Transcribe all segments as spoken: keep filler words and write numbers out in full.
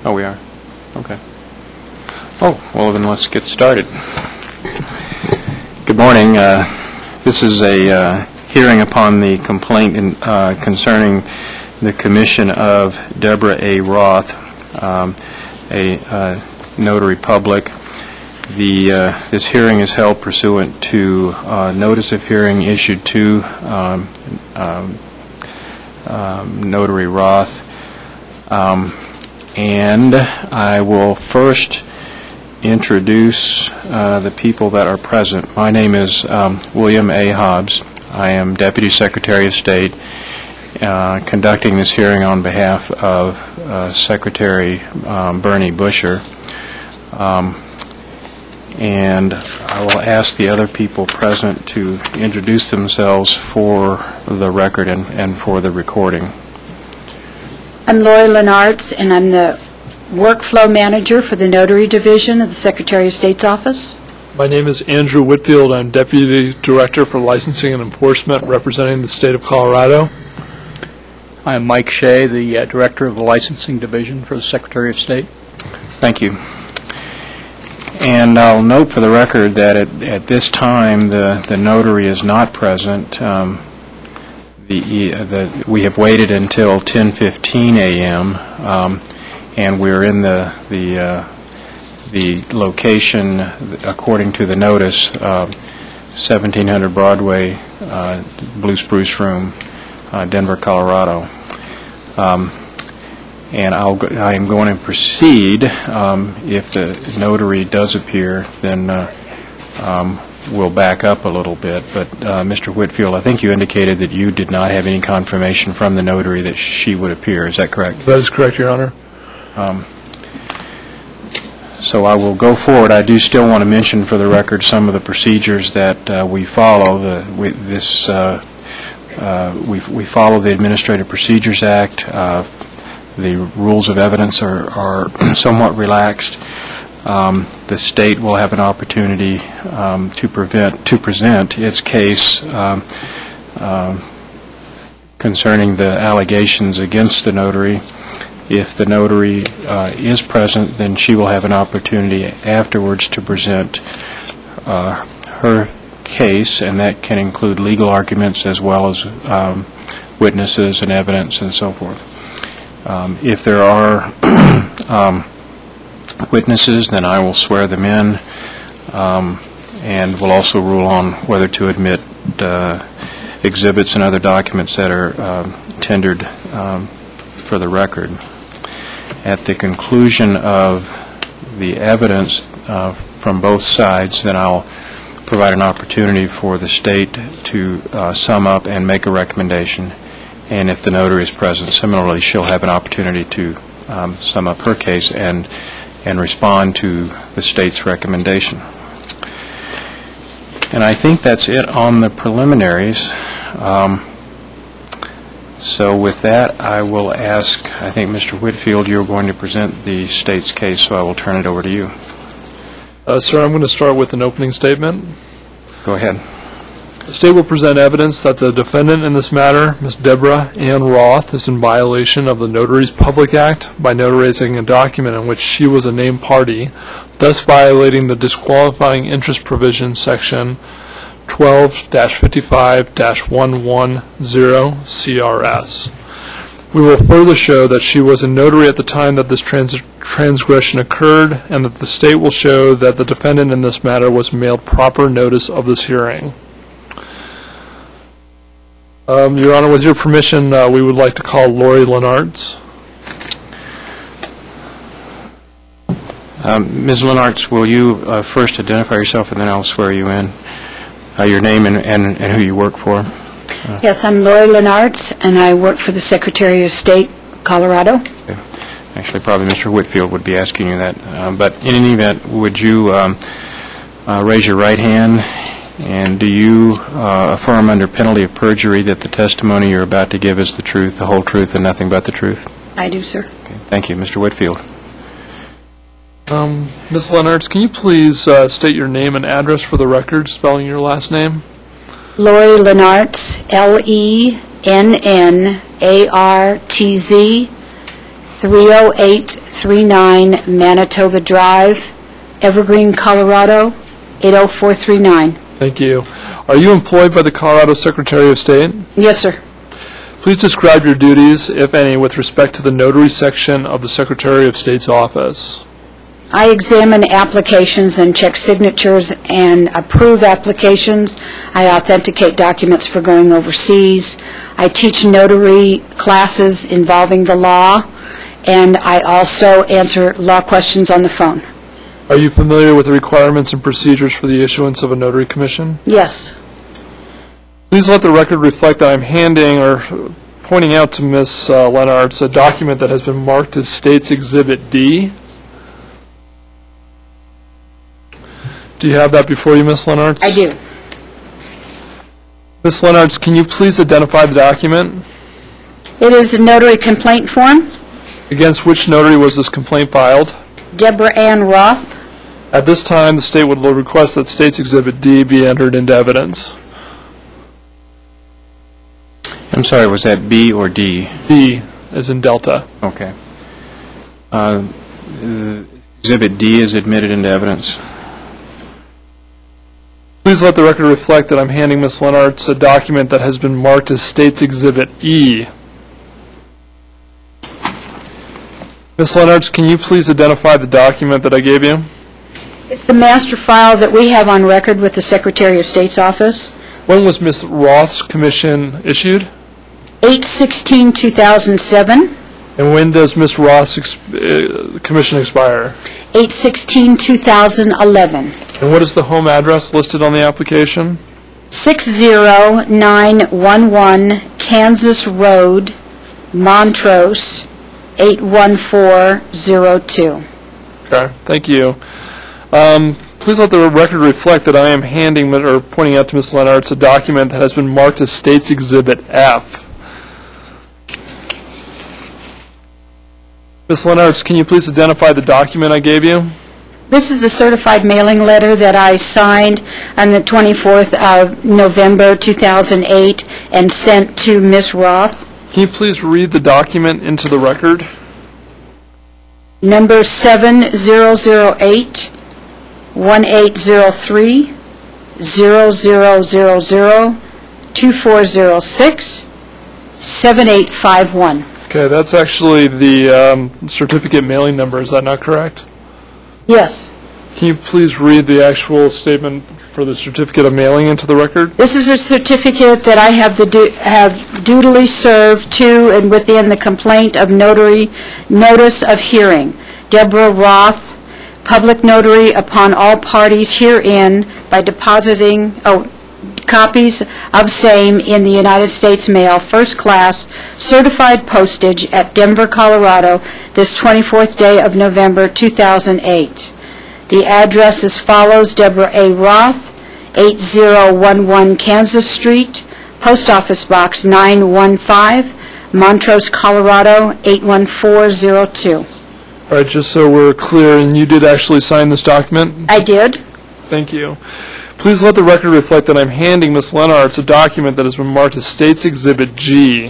Oh, we are? Okay. Oh, well, then let's get started. Good morning. Uh, this is a uh, hearing upon the complaint in, uh, concerning the commission of Deborah A. Roth, um, a uh, notary public. The, uh, this hearing is held pursuant to uh, notice of hearing issued to um, um, um, Notary Roth. Um, and I will first introduce uh, the people that are present. My name is um, William A. Hobbs. I am Deputy Secretary of State, uh, conducting this hearing on behalf of uh, Secretary um, Bernie Busher. Um, and I will ask the other people present to introduce themselves for the record and, and for the recording. I'm Lori Lenartz, and I'm the Workflow Manager for the Notary Division of the Secretary of State's Office. My name is Andrew Whitfield. I'm Deputy Director for Licensing and Enforcement representing the state of Colorado. I am Mike Shea, the uh, Director of the Licensing Division for the Secretary of State. Thank you. And I'll note for the record that at, at this time the, the notary is not present. Um, the, the, we have waited until ten fifteen a m Um, and we're in the the uh, the location according to the notice, uh, seventeen hundred Broadway, uh, Blue Spruce Room, uh, Denver, Colorado. Um, and I'll go, I am going to proceed. Um, if the notary does appear, then uh, um, we'll back up a little bit. But uh, Mister Whitfield, I think you indicated that you did not have any confirmation from the notary that she would appear. Is that correct? That is correct, Your Honor. Um, so I will go forward. I do still want to mention for the record some of the procedures that uh, we follow. The, we, this, uh, uh, we, we follow the Administrative Procedures Act. Uh, the rules of evidence are, are somewhat relaxed. Um, the state will have an opportunity um, to prevent to present its case um, uh, concerning the allegations against the notary. If the notary uh, is present, then she will have an opportunity afterwards to present uh, her case, and that can include legal arguments as well as um, witnesses and evidence and so forth. Um, if there are um, witnesses, then I will swear them in, um, and will also rule on whether to admit uh, exhibits and other documents that are uh, tendered um, for the record. At the conclusion of the evidence uh, from both sides, then I'll provide an opportunity for the state to uh, sum up and make a recommendation. And if the notary is present, similarly, she'll have an opportunity to um, sum up her case and and respond to the state's recommendation. And I think that's it on the preliminaries. Um, so with that, I will ask, I think, Mister Whitfield, you're going to present the state's case, so I will turn it over to you. Uh, sir, I'm going to start with an opening statement. Go ahead. The state will present evidence that the defendant in this matter, Miz Deborah Ann Roth, is in violation of the Notaries Public Act by notarizing a document in which she was a named party, thus violating the disqualifying interest provision section twelve dash fifty-five dash one ten C R S. We will further show that she was a notary at the time that this trans transgression occurred, and that the state will show that the defendant in this matter was mailed proper notice of this hearing. Um, Your Honor, with your permission, uh, we would like to call Lori Lenartz. Um, Miz Lenartz, will you uh, first identify yourself, and then I'll swear you in? Uh, your name and, and, and who you work for. Uh, Yes, I'm Lori Lenartz, and I work for the Secretary of State, Colorado. okay. Actually, probably Mister Whitfield would be asking you that. Um, but in any event, would you um, uh, raise your right hand? And do you uh, affirm under penalty of perjury that the testimony you're about to give is the truth, the whole truth, and nothing but the truth? I do, sir. Okay. Thank you. Mister Whitfield. Um, Miz Lenartz, can you please uh, state your name and address for the record, spelling your last name? Lori Lenartz, L E N N A R T Z, three oh eight three nine Manitoba Drive, Evergreen, Colorado, eight oh four three nine. Thank you. Are you employed by the Colorado Secretary of State? Yes, sir. Please describe your duties, if any, with respect to the notary section of the Secretary of State's office. I examine applications and check signatures and approve applications. I authenticate documents for going overseas. I teach notary classes involving the law, and I also answer law questions on the phone. Are you familiar with the requirements and procedures for the issuance of a notary commission? Yes. Please let the record reflect that I'm handing or pointing out to Miz uh, Lenartz a document that has been marked as State's Exhibit D. Do you have that before you, Miz Lenartz? I do. Miz Lenartz, can you please identify the document? It is a notary complaint form. Against which notary was this complaint filed? Deborah Ann Roth. At this time, the state would request that State's Exhibit D be entered into evidence. I'm sorry, was that B or D? D as in Delta. Okay. Uh, uh, Exhibit D is admitted into evidence. Please let the record reflect that I'm handing Miz Lenartz a document that has been marked as State's Exhibit E. Miz Lenartz, can you please identify the document that I gave you? It's the master file that we have on record with the Secretary of State's office. When was Miz Roth's commission issued? eight sixteen two thousand seven. And when does Miz Roth's ex- uh, commission expire? eight sixteen two thousand eleven. And what is the home address listed on the application? six oh nine one one Kansas Road, Montrose, eight one four zero two. Okay, thank you. Um, please let the record reflect that I am handing or pointing out to Miz Lenartz a document that has been marked as State's Exhibit F. Miz Lenartz, can you please identify the document I gave you? This is the certified mailing letter that I signed on the twenty-fourth of November two thousand eight and sent to Miz Roth. Can you please read the document into the record? Number seven zero zero eight one eight zero three zero zero zero zero two four zero six seven eight five one. Okay, that's actually the um, certificate mailing number. Is that not correct? Yes. Can you please read the actual statement for the certificate of mailing into the record? This is a certificate that I have the du- have dutifully served to and within the complaint of notary notice of hearing. Deborah Roth, public notary upon all parties herein by depositing oh, copies of same in the United States Mail, first class, certified postage at Denver, Colorado, this twenty-fourth day of November two thousand eight. The address as follows: Deborah A. Roth, eight oh one one Kansas Street, Post Office Box nine one five, Montrose, Colorado, eight one four zero two. All right, just so we're clear, and you did actually sign this document? I did. Thank you. Please let the record reflect that I'm handing Miz Lenartz a document that has been marked as State's Exhibit G.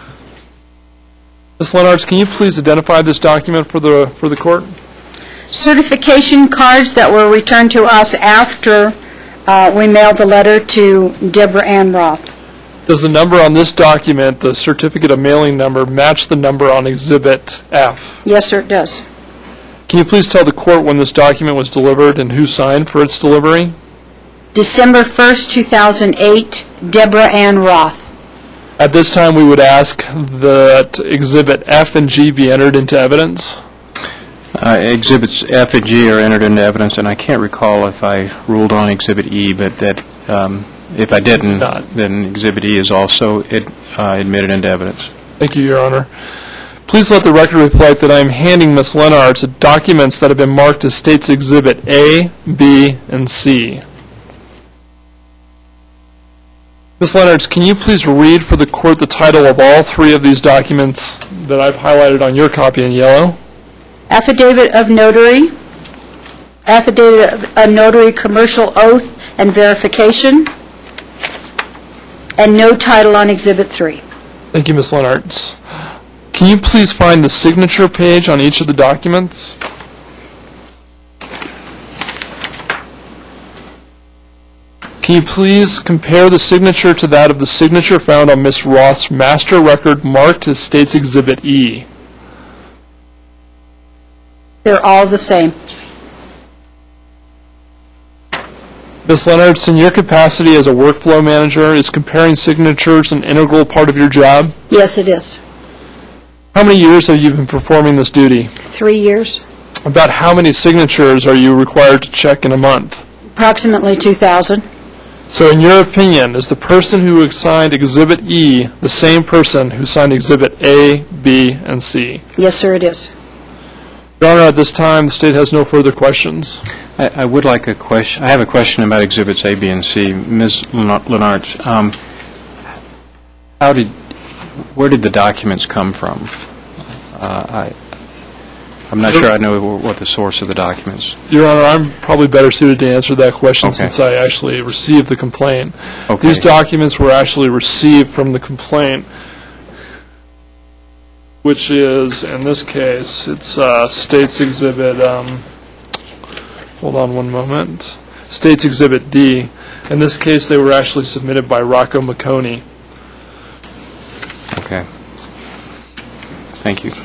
Miz Lenartz, can you please identify this document for the for the court? Certification cards that were returned to us after uh, we mailed the letter to Deborah Ann Roth. Does the number on this document, the certificate of mailing number, match the number on Exhibit F? Yes, sir, it does. Can you please tell the court when this document was delivered and who signed for its delivery? December first, two thousand eight, Deborah Ann Roth. At this time, we would ask that Exhibit F and G be entered into evidence. Uh, Exhibits F and G are entered into evidence, and I can't recall if I ruled on Exhibit E, but that um, if I didn't, Not. then Exhibit E is also it, uh, admitted into evidence. Thank you, Your Honor. Please let the record reflect that I am handing Miz Lenartz documents that have been marked as State's Exhibit A, B, and C. Miz Lenartz, can you please read for the court the title of all three of these documents that I've highlighted on your copy in yellow? Affidavit of notary, affidavit of a notary commercial oath and verification, and no title on Exhibit three. Thank you, Miz Lenartz. Can you please find the signature page on each of the documents? Can you please compare the signature to that of the signature found on Miz Roth's master record marked as State's Exhibit E? They're all the same. Miz Leonards, in your capacity as a workflow manager, is comparing signatures an integral part of your job? Yes, it is. How many years have you been performing this duty? Three years, About how many signatures are you required to check in a month? approximately two thousand. So in your opinion, is the person who signed Exhibit E the same person who signed Exhibit A, B, and C? Yes, sir, it is. Your Honor, at this time, the State has no further questions. I I would like a question, I have a question about Exhibits A, B, and C. Miz Lenartz, um, how did, where did the documents come from? Uh, I, I'm not sure I know what the source of the documents. Your Honor, I'm probably better suited to answer that question Okay. since I actually received the complaint. Okay. These documents were actually received from the complaint, which is, in this case, it's uh, State's Exhibit, um, hold on one moment, State's Exhibit D. In this case, they were actually submitted by Rocco McConey. Okay. Thank you.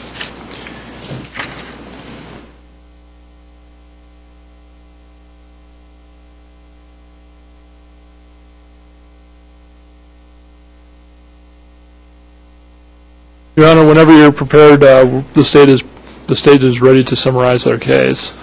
Your Honor, whenever you're prepared, uh, the State is the State is ready to summarize their case.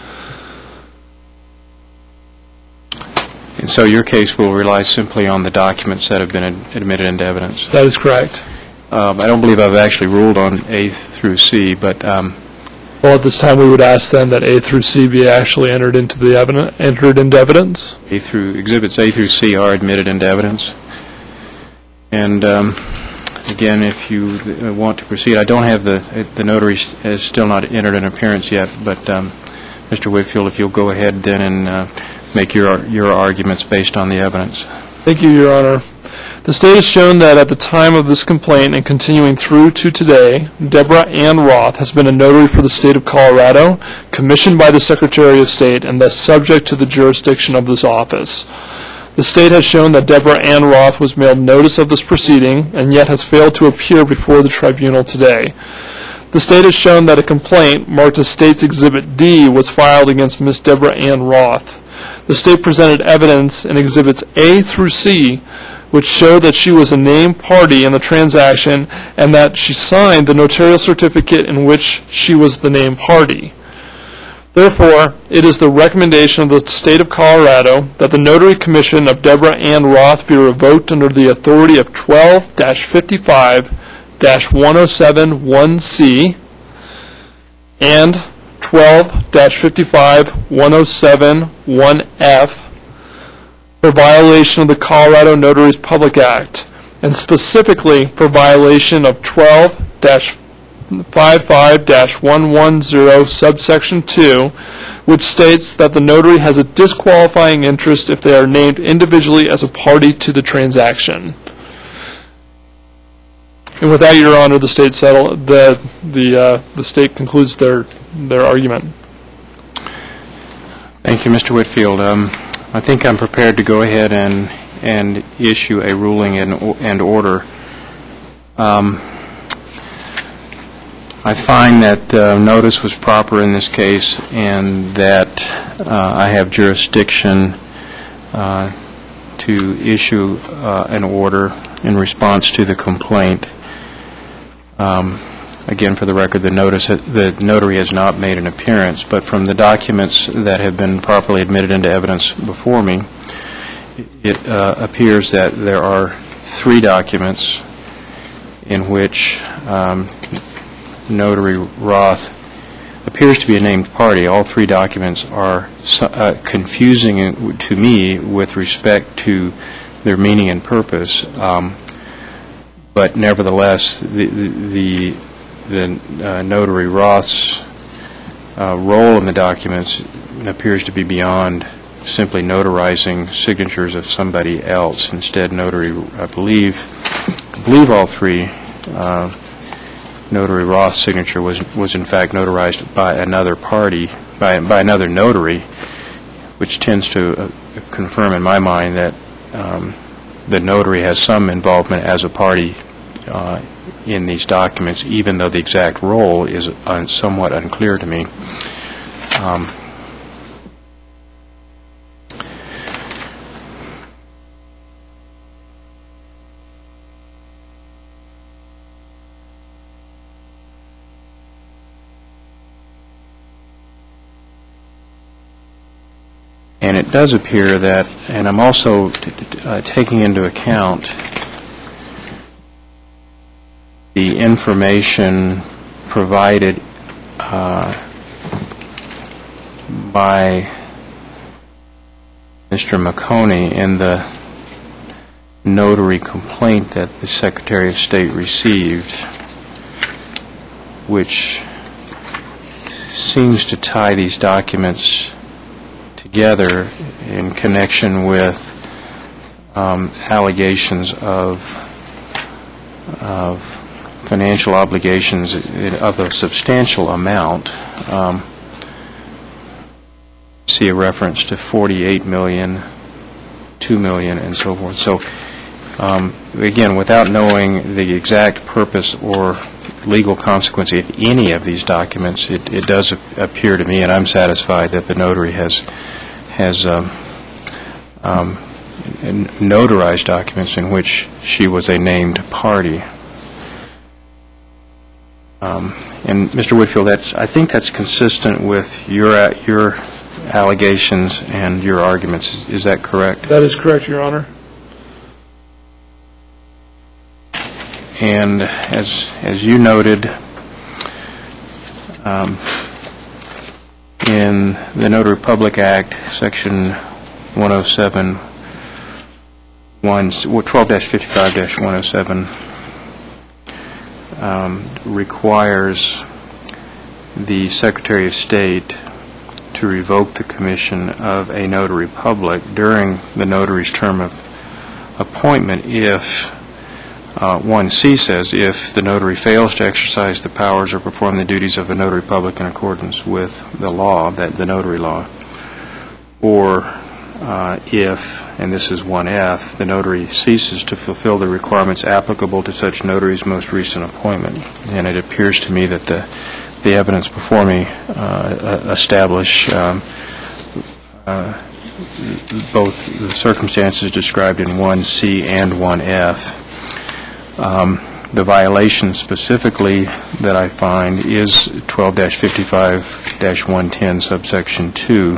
And so your case will rely simply on the documents that have been ad- admitted into evidence? That is correct. Um, I don't believe I've actually ruled on A through C, but um, Well, at this time, we would ask then that A through C be actually entered into the evidence, entered into evidence. A through, Exhibits A through C are admitted into evidence. And um, again, if you uh, want to proceed, I don't have the, the notary has still not entered an appearance yet, but um, Mister Whitfield, if you'll go ahead then and uh, make your your arguments based on the evidence. Thank you, Your Honor. The State has shown that at the time of this complaint and continuing through to today, Deborah Ann Roth has been a notary for the State of Colorado, commissioned by the Secretary of State, and thus subject to the jurisdiction of this office. The State has shown that Deborah Ann Roth was mailed notice of this proceeding and yet has failed to appear before the tribunal today. The State has shown that a complaint marked as State's Exhibit D was filed against Miz Deborah Ann Roth. The State presented evidence in Exhibits A through C which showed that she was a named party in the transaction and that she signed the notarial certificate in which she was the named party. Therefore, it is the recommendation of the State of Colorado that the Notary Commission of Deborah Ann Roth be revoked under the authority of twelve fifty-five one oh seven one C and twelve fifty-five one oh seven one F for violation of the Colorado Notaries Public Act, and specifically for violation of twelve fifty-five one ten subsection two, which states that the notary has a disqualifying interest if they are named individually as a party to the transaction. And with that, Your Honor, the state settle the the uh, the state concludes their their argument. Thank you, Mister Whitfield. Um, I think I'm prepared to go ahead and and issue a ruling and and order. Um, I find that uh, notice was proper in this case, and that uh, I have jurisdiction uh, to issue uh, an order in response to the complaint. Um, Again, for the record, the notice, the notary has not made an appearance, but from the documents that have been properly admitted into evidence before me, it uh, appears that there are three documents in which um, Notary Roth appears to be a named party. All three documents are uh, confusing to me with respect to their meaning and purpose, um, but nevertheless, the, the the uh, Notary Roth's uh, role in the documents appears to be beyond simply notarizing signatures of somebody else. Instead, Notary, I believe, I believe all three uh, Notary Roth's signature was was in fact notarized by another party, by by another notary, which tends to uh, confirm in my mind that um, the notary has some involvement as a party uh, in these documents, even though the exact role is un- somewhat unclear to me. Um, And it does appear that, and I'm also t- t- uh, taking into account the information provided uh, by Mister McConey in the notary complaint that the Secretary of State received, which seems to tie these documents together in connection with um, allegations of of financial obligations of a substantial amount. Um, see a reference to forty-eight million, two million, and so forth. So, um, again, without knowing the exact purpose or legal consequence of any of these documents, it, it does appear to me, and I'm satisfied that the notary has has um, um, notarized documents in which she was a named party. Um, and Mister Whitfield, that's, I think that's consistent with your uh, your allegations and your arguments. Is, is that correct? That is correct, Your Honor. And as as you noted, um, in the Notary Public Act, Section one oh seven, twelve dash fifty-five dash one oh seven um, requires the Secretary of State to revoke the commission of a notary public during the notary's term of appointment if Uh, one C says, if the notary fails to exercise the powers or perform the duties of a notary public in accordance with the law, that the notary law, or uh, if, and this is one F, the notary ceases to fulfill the requirements applicable to such notary's most recent appointment. And it appears to me that the the evidence before me uh, establish um, uh, both the circumstances described in one C and one F. Um, the violation specifically that I find is twelve dash fifty-five dash one ten subsection two,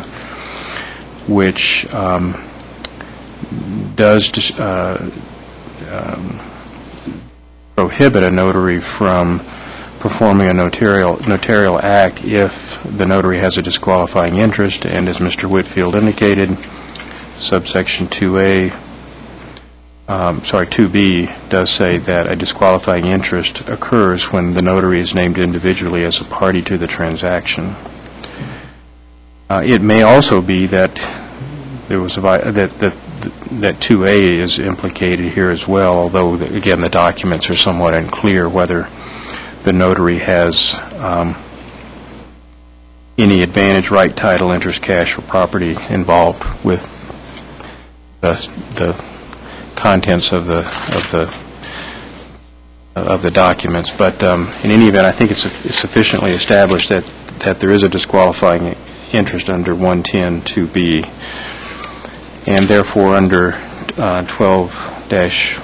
which um, does uh, um, prohibit a notary from performing a notarial notarial act if the notary has a disqualifying interest, and as Mister Whitfield indicated, subsection two A Um, sorry, two B does say that a disqualifying interest occurs when the notary is named individually as a party to the transaction. Uh, it may also be that there was a vi- that that that two A is implicated here as well, although the, again the documents are somewhat unclear whether the notary has um, any advantage, right, title, interest, cash, or property involved with the the contents of the of the of the documents, but um, in any event, I think it's, it's sufficiently established that that there is a disqualifying interest under one ten two B, and therefore under uh, twelve dash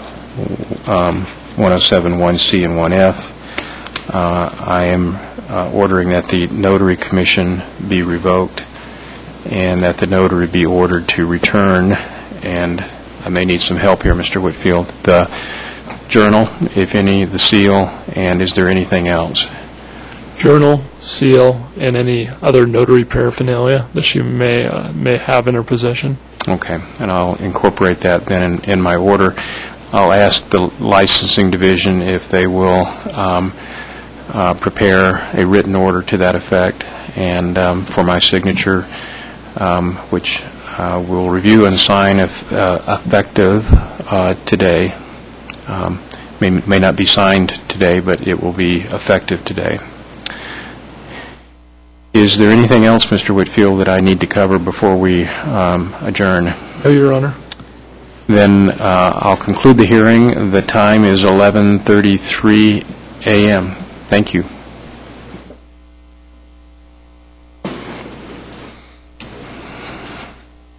one oh seven one C and one F, uh, I am uh, ordering that the notary commission be revoked and that the notary be ordered to return, and I may need some help here, Mister Whitfield, the journal, if any, the seal, and is there anything else? Journal, seal, and any other notary paraphernalia that she may uh, may have in her possession. Okay, and I'll incorporate that then in, in my order. I'll ask the licensing division if they will um, uh, prepare a written order to that effect, and um, for my signature, um, which Uh, we'll review and sign if uh, effective uh, today, um, may may not be signed today, but it will be effective today. Is there anything else, Mister Whitfield, that I need to cover before we um, adjourn? No, Your Honor. Then uh, I'll conclude the hearing. The time is eleven thirty-three a m Thank you.